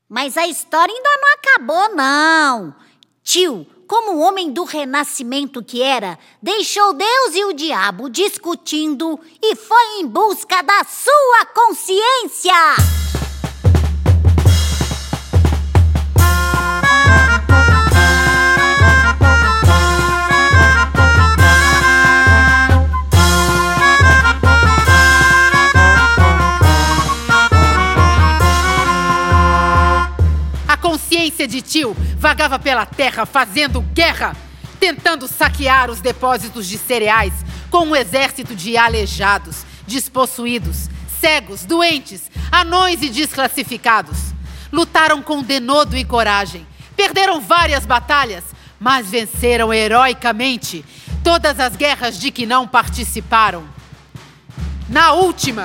Mas a história ainda não acabou, não. Tio, como homem do renascimento que era, deixou Deus e o diabo discutindo e foi em busca da sua consciência. A consciência de tio vagava pela terra fazendo guerra, tentando saquear os depósitos de cereais com um exército de aleijados, despossuídos, cegos, doentes, anões e desclassificados. Lutaram com denodo e coragem, perderam várias batalhas, mas venceram heroicamente todas as guerras de que não participaram. Na última...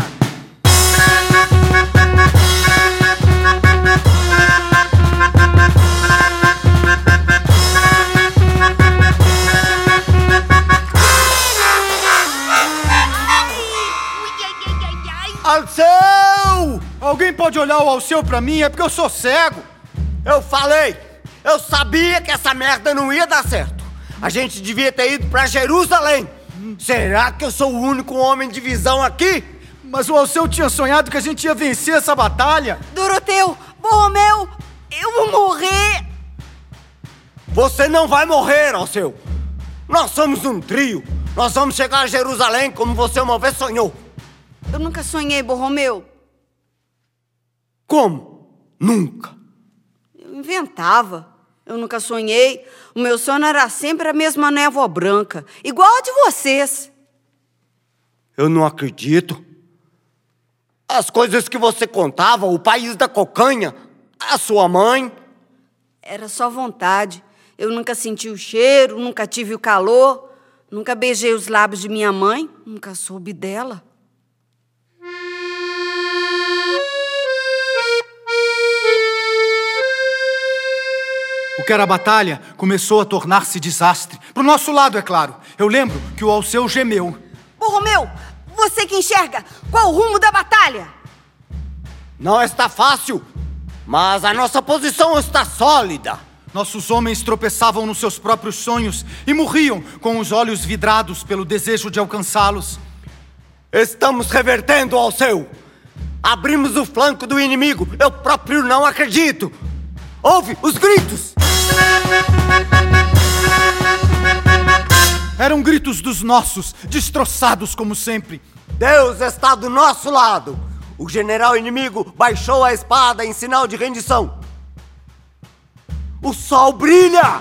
Alceu! Alguém pode olhar o Alceu pra mim? É porque eu sou cego. Eu falei! Eu sabia que essa merda não ia dar certo. A gente devia ter ido pra Jerusalém. Será que eu sou o único homem de visão aqui? Mas o Alceu tinha sonhado que a gente ia vencer essa batalha. Doroteu! Borromeu! Eu vou morrer! Você não vai morrer, Alceu. Nós somos um trio. Nós vamos chegar a Jerusalém como você uma vez sonhou. Eu nunca sonhei, Borromeu. Como? Nunca. Eu inventava. Eu nunca sonhei. O meu sonho era sempre a mesma névoa branca, igual a de vocês. Eu não acredito. As coisas que você contava, o país da cocanha, a sua mãe... Era só vontade. Eu nunca senti o cheiro, nunca tive o calor, nunca beijei os lábios de minha mãe, nunca soube dela. O que era batalha começou a tornar-se desastre. Pro nosso lado, é claro. Eu lembro que o Alceu gemeu. Borromeu, você que enxerga, qual o rumo da batalha? Não está fácil, mas a nossa posição está sólida. Nossos homens tropeçavam nos seus próprios sonhos e morriam com os olhos vidrados pelo desejo de alcançá-los. Estamos revertendo, Alceu. Abrimos o flanco do inimigo. Eu próprio não acredito. Ouve os gritos! Eram gritos dos nossos, destroçados como sempre. Deus está do nosso lado. O general inimigo baixou a espada em sinal de rendição. O sol brilha!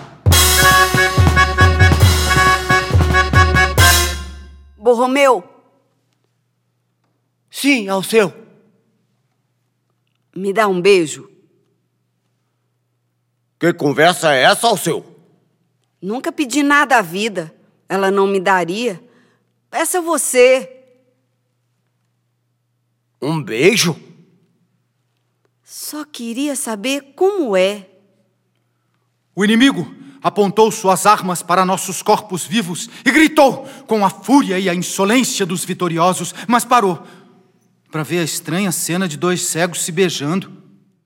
Borromeu. Sim, Alceu. Me dá um beijo. Que conversa é essa, Alceu? Nunca pedi nada à vida. Ela não me daria. Peça você. Um beijo? Só queria saber como é. O inimigo apontou suas armas para nossos corpos vivos e gritou com a fúria e a insolência dos vitoriosos, mas parou para ver a estranha cena de dois cegos se beijando.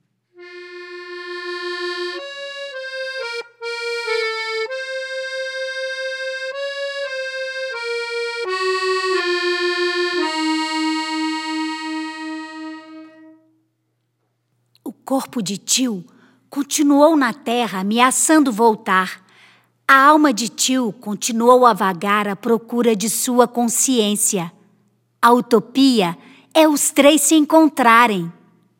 O corpo de tio continuou na terra, ameaçando voltar. A alma de tio continuou a vagar à procura de sua consciência. A utopia é os três se encontrarem.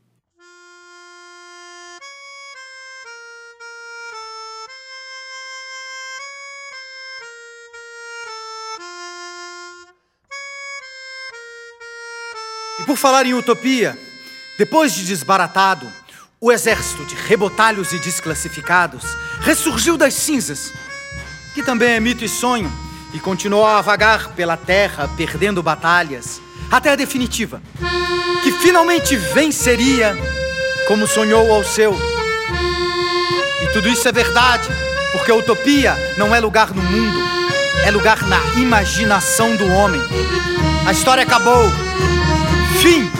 E por falar em utopia, depois de desbaratado, o exército de rebotalhos e desclassificados ressurgiu das cinzas, que também é mito e sonho, e continuou a vagar pela terra, perdendo batalhas, até a definitiva, que finalmente venceria, como sonhou o Alceu. E tudo isso é verdade, porque a utopia não é lugar no mundo, é lugar na imaginação do homem. A história acabou. Fim!